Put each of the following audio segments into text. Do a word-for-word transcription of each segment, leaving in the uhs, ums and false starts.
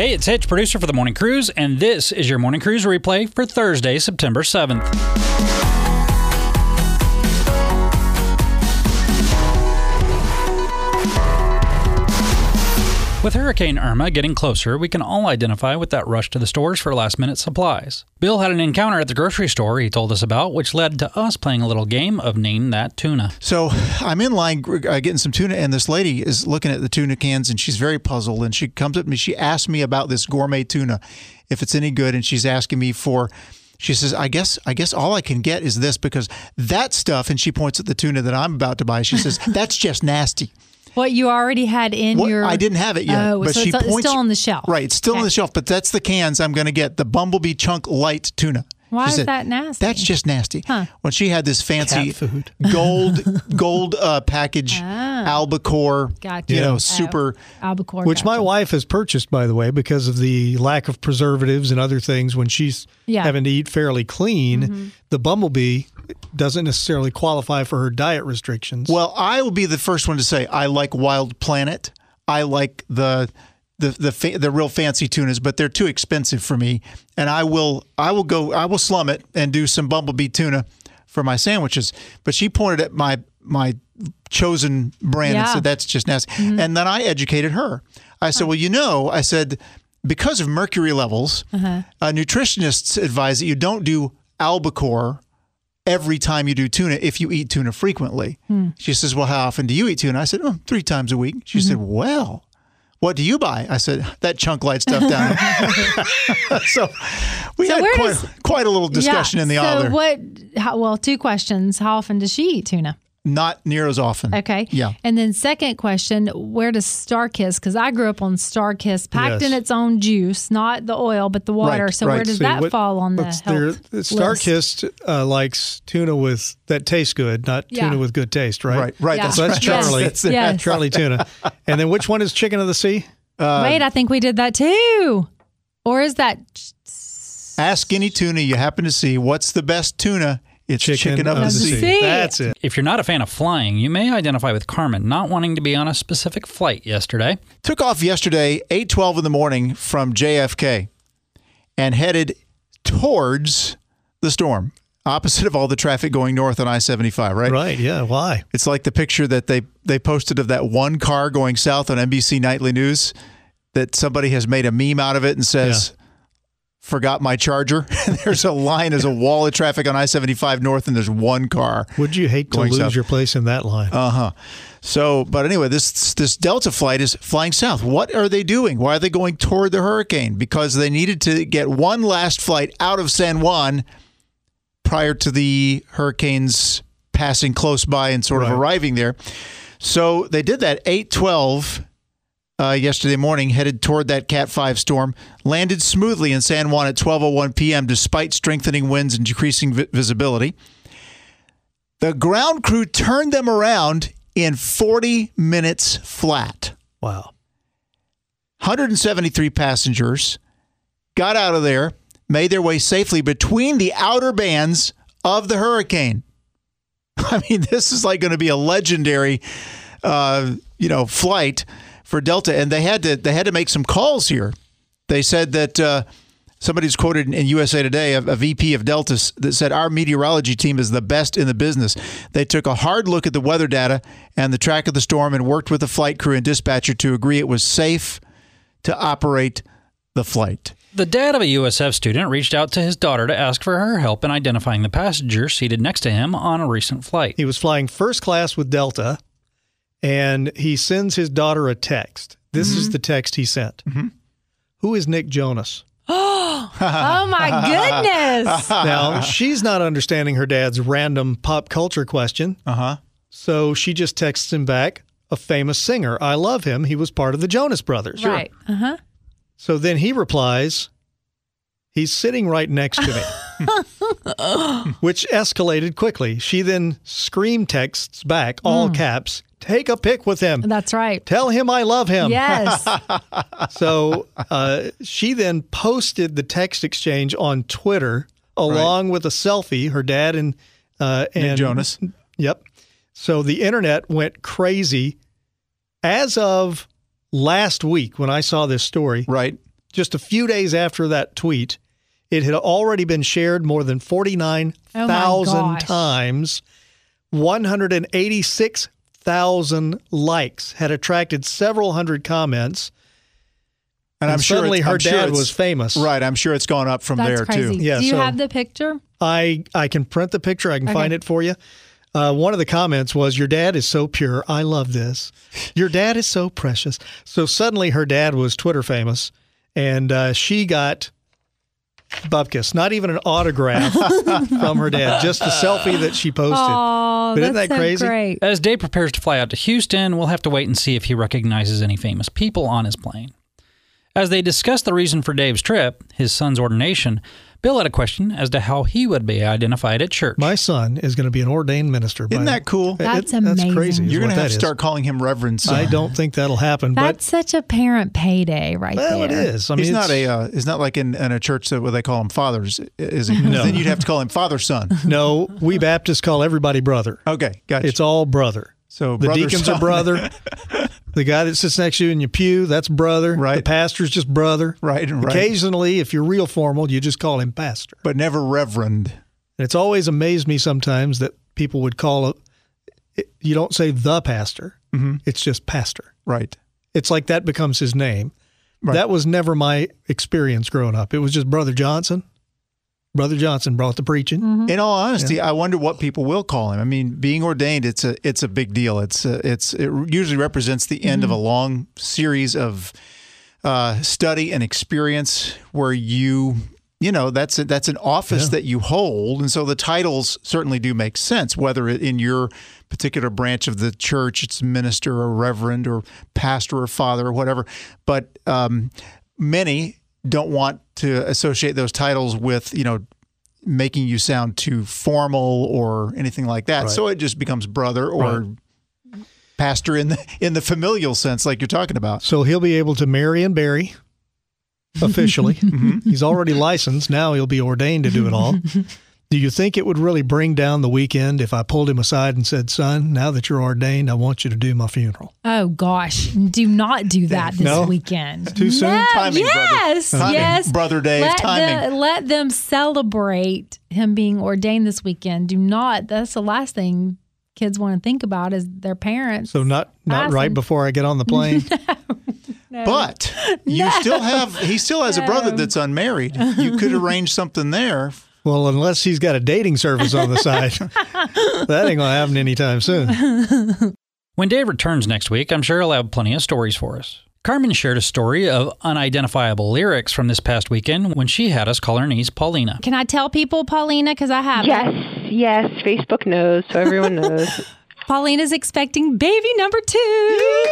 Hey, it's Hitch, producer for The Morning Cruise, and this is your Morning Cruise replay for Thursday, September seventh. With Hurricane Irma getting closer, we can all identify with that rush to the stores for last-minute supplies. Bill had an encounter at the grocery store he told us about, which led to us playing a little game of Name That Tuna. So I'm in line uh, getting some tuna, and this lady is looking at the tuna cans, and she's very puzzled, and she comes up to me. She asks me about this gourmet tuna, if it's any good, and she's asking me for... She says, I guess I guess all I can get is this, because that stuff, and she points at the tuna that I'm about to buy, she says, that's just nasty. What you already had in what, your... I didn't have it yet. Oh, but so she it's, points, it's still on the shelf. Right, it's still okay. on the shelf, but that's the cans I'm going to get, the Bumblebee Chunk Light Tuna. Why she is said, that nasty? That's just nasty. Huh. When she had this fancy Cat food. gold gold uh, package, Ah. albacore, Gotcha. you know, Oh, super... albacore. Which gotcha. my wife has purchased, by the way, because of the lack of preservatives and other things when she's Yeah. having to eat fairly clean. Mm-hmm. The Bumblebee doesn't necessarily qualify for her diet restrictions. Well, I will be the first one to say I like Wild Planet. I like the the the fa- the real fancy tunas, but they're too expensive for me. And I will I will go I will slum it and do some Bumblebee tuna for my sandwiches. But she pointed at my my chosen brand and Yeah. said that's just nasty. Mm-hmm. And then I educated her. I said, well, you know, I said because of mercury levels, uh-huh. uh, nutritionists advise that you don't do albacore every time you do tuna if you eat tuna frequently. Hmm. She says, well, how often do you eat tuna? I said, oh, three times a week. She mm-hmm. said, well, what do you buy? I said, that chunk light stuff down there. so we so had quite, does, quite a little discussion yeah, in the so aisle there. What, how, well, two questions. How often does she eat tuna? Not near as often. Okay. Yeah. And then second question, where does StarKist, because I grew up on StarKist, packed yes. in its own juice, not the oil, but the water. Right, so right. where does See, that what, fall on the health list? StarKist uh, likes tuna with that tastes good, not Yeah. tuna with good taste, right? Right, right. Yeah. That's, So that's right. Charlie. Yes. That's, Yes. Charlie tuna. And then which one is Chicken of the Sea? Uh, Wait, I think we did that too. Or is that... Ask any tuna you happen to see, what's the best tuna? It's chicken, chicken of, of the sea. sea. That's it. If you're not a fan of flying, you may identify with Carmen not wanting to be on a specific flight yesterday. Took off yesterday, eight twelve in the morning from J F K and headed towards the storm, opposite of all the traffic going north on I seventy-five, right? Right, yeah. Why? It's like the picture that they, they posted of that one car going south on N B C Nightly News that somebody has made a meme out of it and says... Yeah. Forgot my charger. There's a line, there's a wall of traffic on I seventy-five north, and there's one car. Would you hate to lose south. your place in that line? Uh-huh. So, but anyway, this this Delta flight is flying south. What are they doing? Why are they going toward the hurricane? Because they needed to get one last flight out of San Juan prior to the hurricane's passing close by and sort right. of arriving there. So they did that eight twelve Uh, yesterday morning, headed toward that Cat five storm, landed smoothly in San Juan at twelve oh one p.m. despite strengthening winds and decreasing vi- visibility. The ground crew turned them around in forty minutes flat. Wow. one hundred seventy-three passengers got out of there, made their way safely between the outer bands of the hurricane. I mean, this is like going to be a legendary, uh, you know, flight for Delta, and they had to they had to make some calls here. They said that uh, somebody's quoted in U S A Today, a, a V P of Delta, that said our meteorology team is the best in the business. They took a hard look at the weather data and the track of the storm and worked with the flight crew and dispatcher to agree it was safe to operate the flight. The dad of a U S F student reached out to his daughter to ask for her help in identifying the passenger seated next to him on a recent flight. He was flying first class with Delta, and he sends his daughter a text. This mm-hmm. is the text he sent. Mm-hmm. Who is Nick Jonas? Oh, my goodness. Now, she's not understanding her dad's random pop culture question. Uh-huh. So she just texts him back, a famous singer. I love him. He was part of the Jonas Brothers. Right. Uh-huh. So then he replies, he's sitting right next to me, which escalated quickly. She then scream texts back, all mm. caps, take a pic with him. That's right. Tell him I love him. Yes. So uh, she then posted the text exchange on Twitter along right. with a selfie, her dad and, uh, and Nick Jonas. Yep. So the internet went crazy. As of last week, when I saw this story, right, just a few days after that tweet, it had already been shared more than forty-nine thousand Oh my gosh. times. one hundred eighty-six thousand likes, had attracted several hundred comments. And, And I'm sure suddenly it's- her I'm sure dad it's- was famous. Right. I'm sure it's gone up from That's there crazy. too. Yeah, Do you so- have the picture? I, I can print the picture. I can Okay. find it for you. Uh, one of the comments was, "Your dad is so pure. I love this. Your dad is so precious." So suddenly her dad was Twitter famous, and uh, she got bupkis, not even an autograph from her dad, just a selfie that she posted. Oh, But isn't that's that so crazy? great. As Dave prepares to fly out to Houston, we'll have to wait and see if he recognizes any famous people on his plane. As they discuss the reason for Dave's trip, his son's ordination, Bill had a question as to how he would be identified at church. My son is going to be an ordained minister. Isn't by- that cool? That's That's amazing. crazy. is You're going what to have that to is. start calling him Reverend Son. I don't think that'll happen, That's such a parent payday right but well, there. it is. I mean, he's not it's- a. Uh, it's not like in, in a church that where they call him fathers, is he? No. Then you'd have to call him Father Son. No, we Baptists call everybody brother. Okay, gotcha. It's all brother. so The brother, deacons son. are brother. The guy that sits next to you in your pew, that's brother. Right. The pastor's just brother. Right, right. Occasionally, if you're real formal, you just call him pastor. but never Reverend. And it's always amazed me sometimes that people would call a, it, you don't say the pastor. Mm-hmm. It's just pastor. Right. It's like that becomes his name. Right. That was never my experience growing up. It was just Brother Johnson. Brother Johnson brought the preaching. In all honesty, I wonder what people will call him. I mean, being ordained, it's a it's a big deal. It's a, it's it usually represents the end of a long series of uh, study and experience where you you know that's a, that's an office Yeah. that you hold, and so the titles certainly do make sense. Whether it, in your particular branch of the church, it's minister or reverend or pastor or father or whatever, but um, many don't want to associate those titles with, you know, making you sound too formal or anything like that. Right. So it just becomes brother or pastor in the in the familial sense, like you're talking about. So he'll be able to marry and bury officially. Mm-hmm. He's already licensed. Now he'll be ordained to do it all. Do you think it would really bring down the weekend if I pulled him aside and said, "Son, now that you're ordained, I want you to do my funeral"? Oh gosh, do not do that this No? weekend. Too soon? No, Timing, brother. yes, Timing. yes, Brother Dave, let timing. The, let them celebrate him being ordained this weekend. Do not. That's the last thing kids want to think about is their parents. So not not Awesome. right before I get on the plane. No. But you still have he still has a brother that's unmarried. You could arrange something there. Well, unless he's got a dating service on the side, that ain't gonna happen anytime soon. When Dave returns next week, I'm sure he'll have plenty of stories for us. Carmen shared a story of unidentifiable lyrics from this past weekend when she had us call her niece Paulina. Can I tell people, Paulina? Because I have. Yes, yes. Facebook knows, so everyone knows. Paulina's expecting baby number two.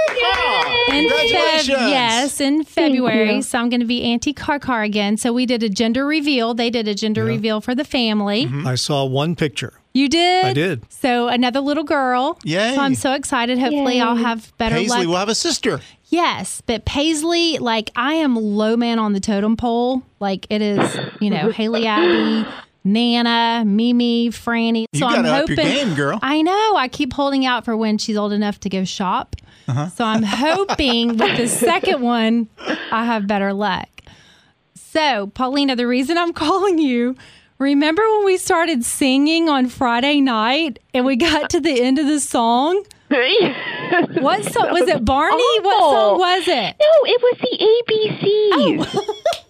In Feb- Congratulations. yes, in February. you. So I'm going to be Auntie Car Car again. So we did a gender reveal. They did a gender reveal for the family. I saw one picture. You did? I did. So another little girl. Yay. So I'm so excited. Hopefully Yay. I'll have better Paisley luck. will have a sister. Yes, but Paisley, like I am low man on the totem pole. Like it is, you know, Haley Abby, Nana, Mimi, Franny. You so gotta I'm up your hoping. game, girl. I know. I keep holding out for when she's old enough to go shop. Uh-huh. So I'm hoping with the second one, I have better luck. So, Paulina, the reason I'm calling you, remember when we started singing on Friday night and we got to the end of the song? What song? Was it Barney? What song awful. was it? No, it was the A B Cs.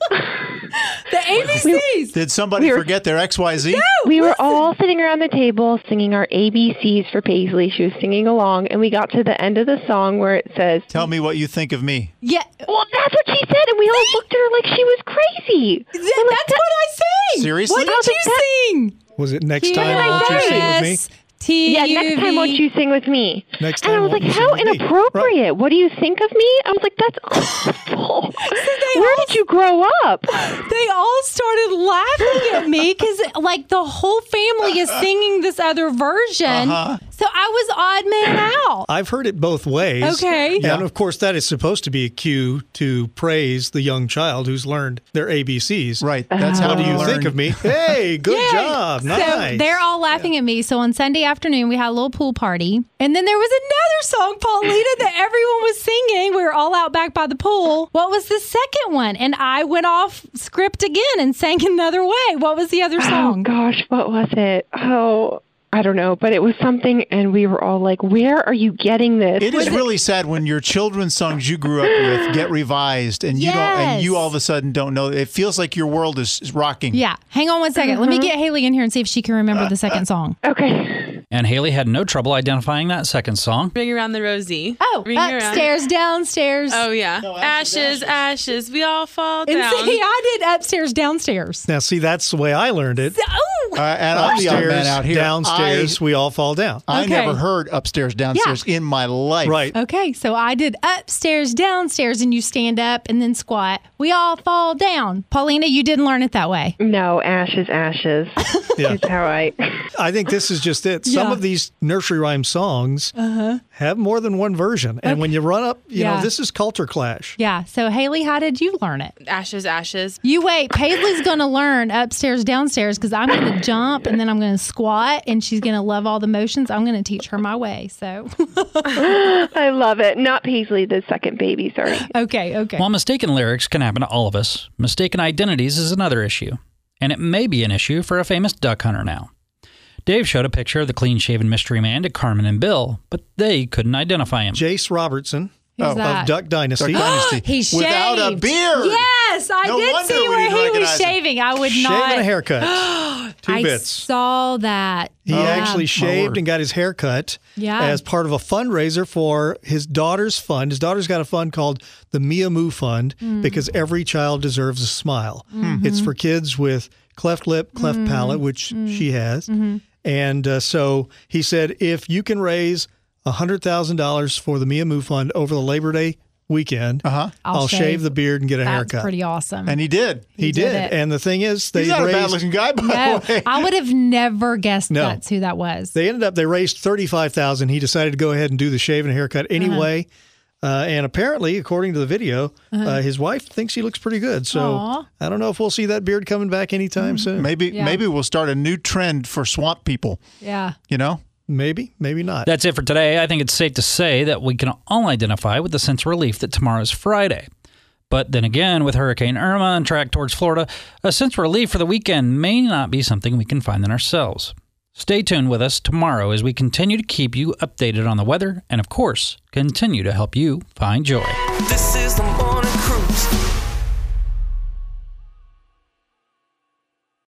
The A B Cs. Did somebody We were- forget their X Y Z? We were all sitting around the table singing our A B Cs for Paisley. She was singing along, and we got to the end of the song where it says, Tell me what you think of me. Yeah, well, that's what she said, and we all looked at her like she was crazy. th- that's what I sang. Seriously? What did I was you like, that- sing? Was it next Q time? Won't you sing with me? S T Yeah, U V. next time won't you sing with me? Next And I time, was like, won't you how sing with me? inappropriate. What do you think of me? I was like, that's awful. Where did you grow up? They all started laughing at me because, like, the whole family is singing this other version. Uh-huh. So I was odd man out. I've heard it both ways. Okay. And Yeah. of course, that is supposed to be a cue to praise the young child who's learned their A B Cs. Right. That's how What do you learn. think of me? Hey, good Yeah. job. So Nice. they're all laughing at me. So on Sunday afternoon. We had a little pool party. And then there was another song, Paulina, that everyone was singing. We were all out back by the pool. What was the second one? And I went off script again and sang another way. What was the other song? Oh, gosh, what was it? Oh, I don't know, but it was something, and we were all like, where are you getting this? It is really sad when your children's songs you grew up with get revised and you Yes. don't, and you all of a sudden don't know. It feels like your world is, is rocking. Yeah. Hang on one second. Let me get Haley in here and see if she can remember the second song. Okay. And Haley had no trouble identifying that second song. Ring around the rosy. Oh, Ring around. upstairs, downstairs. Oh, yeah. ashes, ashes, We all fall and down. see, I did upstairs, downstairs. Now, see, that's the way I learned it. Oh, Uh, and I'm the odd man out here. downstairs, we all fall down. I, I Okay. never heard upstairs, downstairs in my life. Right. okay. So I did upstairs, downstairs, and you stand up and then squat. We all fall down. Paulina, you didn't learn it that way. No, ashes, ashes. Yeah. Is how I... I think this is just it. Some Yeah. of these nursery rhyme songs have more than one version. And when you run up, you Yeah. know, this is culture clash. Yeah. So Haley, how did you learn it? Ashes, ashes. You wait. Paisley's going to learn upstairs, downstairs because I'm going to jump and then I'm going to squat and she's going to love all the motions. I'm going to teach her my way. So, I love it. Not Paisley, the second baby, sorry. okay. Okay. While mistaken lyrics can happen to all of us, mistaken identities is another issue. And it may be an issue for a famous duck hunter now. Dave showed a picture of the clean-shaven mystery man to Carmen and Bill, but they couldn't identify him. Jace Robertson Who's Oh, that? of Duck Dynasty. Duck Dynasty. He shaved. Without a beard. Yes, I No did wonder see we where didn't he was recognize him. shaving. I would Shaving not. a haircut. Two I bits. saw that. He Yeah. actually My shaved word. and got his hair cut Yeah. as part of a fundraiser for his daughter's fund. His daughter's got a fund called the Mia Moo Fund Mm. because every child deserves a smile. Mm-hmm. It's for kids with cleft lip, cleft palate, which Mm. she has. Mm-hmm. And uh, so he said, if you can raise one hundred thousand dollars for the Mia Moo Fund over the Labor Day weekend, Uh-huh. I'll I'll, shave. shave the beard and get a That's haircut. pretty awesome. And he did. he, he did. did it. And the thing is, they He's not a raised, bad-looking guy, by no, the way. I would have never guessed No. that's who that was. They ended up, they raised thirty-five thousand dollars. He decided to go ahead and do the shave and haircut anyway. Uh, and apparently, according to the video, uh, his wife thinks he looks pretty good. So Aw. I don't know if we'll see that beard coming back anytime soon. Maybe Yeah. maybe we'll start a new trend for swamp people, Yeah. you know? Maybe, maybe not. That's it for today. I think it's safe to say that we can all identify with the sense of relief that tomorrow's Friday. But then again, with Hurricane Irma on track towards Florida, a sense of relief for the weekend may not be something we can find in ourselves. Stay tuned with us tomorrow as we continue to keep you updated on the weather and, of course, continue to help you find joy. This is the morning cruise.